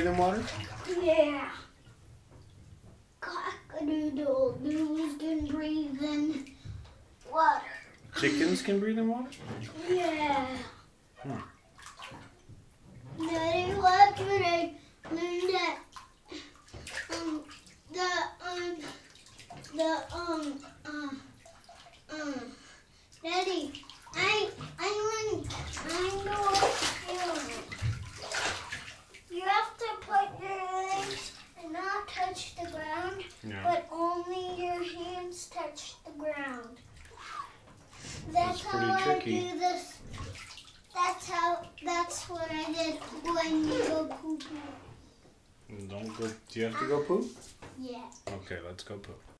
in water? Yeah. Cock-a-doodle-doos can breathe in water. Chickens can breathe in water? Yeah. Hmm. Daddy, what would I learn that Daddy, I know what to do. You have to put your legs and not touch the ground, Yeah. but only your hands touch the ground. That's how pretty tricky. I do this. That's what I did when you go poo-poo. Don't go. Do you have to go poop? Yeah. Okay, let's go poop.